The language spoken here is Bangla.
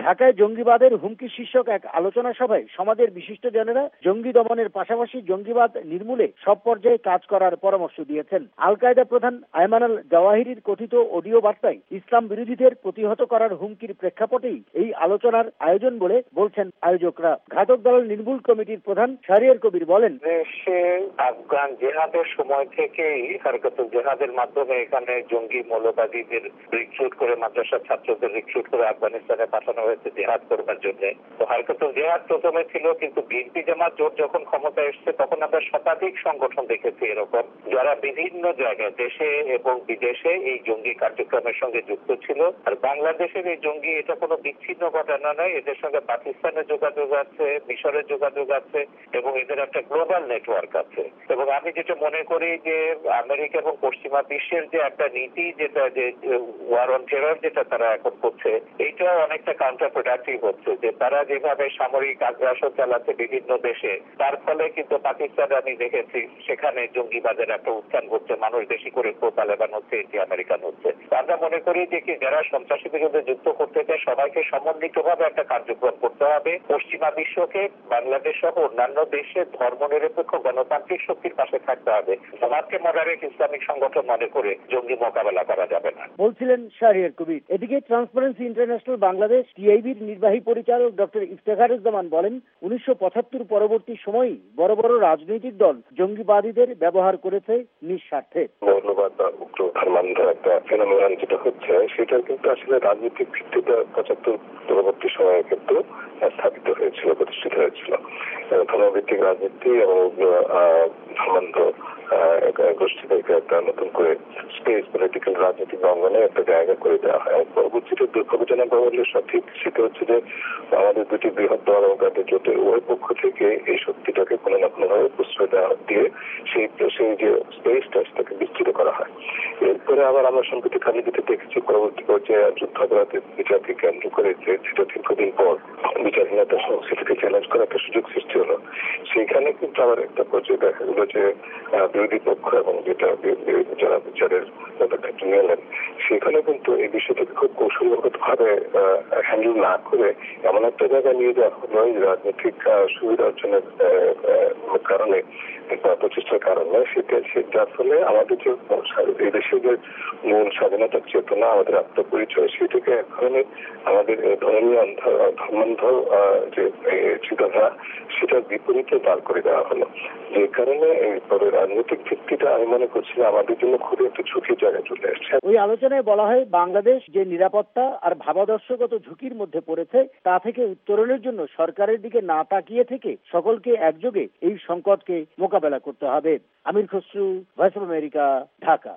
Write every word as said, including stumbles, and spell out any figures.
ঢাকায় জঙ্গিবাদের হুমকি শীর্ষক এক আলোচনা সভায় সমাজের বিশিষ্টজনেরা জঙ্গি দমনের পাশাপাশি জঙ্গিবাদ নির্মূলে সব পর্যায়ে কাজ করার পরামর্শ দিয়েছেন। আল কায়দা প্রধান আয়মান আল জাওয়াহিরির কথিত অডিও বার্তায় ইসলাম বিরোধীদের প্রতিহত করার হুমকির প্রেক্ষাপটেই এই আলোচনার আয়োজন বলে বলছেন আয়োজকরা। ঘাতক দল নির্মূল কমিটির প্রধান শাহরিয়ার কবির বলেন, দেশে আফগান জেহাদের সময় থেকেই হারকাতুল জেহাদের মাধ্যমে এখানে জঙ্গি মৌলবাদীদের রিক্রুট করে, মাদ্রাসার ছাত্রদের রিক্রুট করে আফগানিস্তানে পাঠানো হয়েছে জেহাদ করবার জন্য। তো হারকাতুল জেহাদ প্রথমে ছিল, কিন্তু বিএনপি জামাত জোট যখন ক্ষমতায় এসছে তখন আমরা শতাধিক সংগঠন দেখেছি এরকম, যারা বিভিন্ন জায়গায় দেশে এবং বিদেশে এই জঙ্গি কার্যক্রমের সঙ্গে যুক্ত ছিল। আর বাংলাদেশের এই জঙ্গি এটা কোনো বিচ্ছিন্ন ঘটনা নয়, এদের সঙ্গে পাকিস্তানের যোগাযোগ আছে, মিশরের যোগাযোগ আছে এবং এদের একটা গ্লোবাল নেটওয়ার্ক আছে। এবং আমি যেটা মনে করি যে আমেরিকা এবং পশ্চিমা বিশ্বের যে একটা নীতি, যেটা যে ওয়ার অন টেরর যেটা তারা এখন করছে, এইটা অনেকটা কাউন্টার প্রোডাক্টিভ হচ্ছে। যে তারা যেভাবে সামরিক আগ্রাসন চালাচ্ছে বিভিন্ন দেশে, তার ফলে কিন্তু পাকিস্তানে আমি দেখেছি সেখানে জঙ্গিবাদের একটা উত্থান ঘটছে, মানুষ বেশি করে প্রো তালেবান হচ্ছে, এন্টি আমেরিকান হচ্ছে। আমরা মনে করি যে কি যারা সন্ত্রাসী বিরুদ্ধে যুদ্ধ করতে চায় সবাইকে সমন্বিতভাবে একটা কার্যক্রম করতে হবে। পশ্চিমা বিশ্বকে বাংলাদেশ সহ অন্যান্য দেশের ধর্মনিরপেক্ষ গণতান্ত্রিক শক্তির পাশে থাকতে হবে। সমাজকে মডারেট ইসলামিক সংগঠন মনে করে জঙ্গি মোকাবেলা করা যাবে না, বলছিলেন শাহরিয়ার কবির। এদিকে ট্রান্সপারেন্সি ইন্টারন্যাশনাল বাংলাদেশ টিআইবির নির্বাহী পরিচালক ডক্টর ইফতেখারুজ্জামান বলেন, উনিশশো পঁচাত্তর পরবর্তী সময়ে বড় বড় রাজনৈতিক দল জঙ্গিবাদীদের ব্যবহার করেছে নিঃস্বার্থে। মৌলবাদ বা উগ্র ধর্মান্ধ একটা ফেনোমেনন যেটা হচ্ছে, সেটা কিন্তু আসলে রাজনৈতিক ভিত্তিতে পঁচাত্তর পরবর্তী সময়ে কিন্তু স্থাপিত হয়েছিল, প্রতিষ্ঠিত হয়েছিল। ধর্মভিত্তিক রাজনীতি এবং ধর্মান্ধ গোষ্ঠীদেরকে একটা নতুন করে স্পেস পলিটিক্যাল রাজনৈতিক অঙ্গনে একটা জায়গা করে দেওয়া হয়। পরবর্তীতে দুর্ভাগ্যজনক বললে সঠিক, সেটা হচ্ছে যে আমাদের দুটি বৃহৎ দল এবং তাদের জোটের উভয় পক্ষ থেকে এই শক্তিটাকে কোনো না কোনোভাবে প্রশ্রয় দেওয়া দিয়ে সেই সেই যে স্পেসটা সেটাকে বিস্তৃত করা হয়। এরপরে আবার আমরা সম্প্রতি খালিদিতে দেখেছি পরবর্তী পর্যায়ে যুদ্ধাপরাধের বিচারকে কেন্দ্র করে যেটা দীর্ঘদিন পর বিচারহীনতার সংস্কৃতিকে চ্যালেঞ্জ করার একটা সুযোগ সৃষ্টি হলো। সেইখানে কিন্তু আবার একটা পর্যায়ে দেখা গেল যে বিরোধী পক্ষ এবং যেটা যারা বিচারের ব্যাপারটা নিয়ে এলেন, সেখানে কিন্তু এই বিষয়টাকে খুব কৌশলগত ভাবে হ্যান্ডেল না করে এমন একটা জায়গায় নিয়ে যাওয়া হলো রাজনৈতিক সুবিধা অর্জনের কারণে, প্রচেষ্টার কারণে, সেটা যার ফলে আমাদের যে এই দেশের যে মূল স্বাধীনতার চেতনা, আমাদের আত্মপরিচয়, সেটাকে এক ধরনের আমাদের ধর্মীয় ধর্মান্ধ যে চিন্তাধারা সেটার বিপরীতে দাঁড় করে দেওয়া হলো। যে কারণে পরে রাজনৈতিক ভিত্তিটা আমি মনে করছি আমাদের জন্য খুবই একটা ঝুঁকির জায়গায় চলে আসছে। ওই আলোচনায় বলা হয়, বাংলাদেশ যে নিরাপত্তা আর ভাবাদর্শগত ঝুঁকির মধ্যে পড়েছে তা থেকে উত্তরণের জন্য সরকারের দিকে না তাকিয়ে থেকে সকলকে একযোগে এই সংকটকে মোকাবেলা করতে হবে। Amir Khasru, voice of America, Dhaka.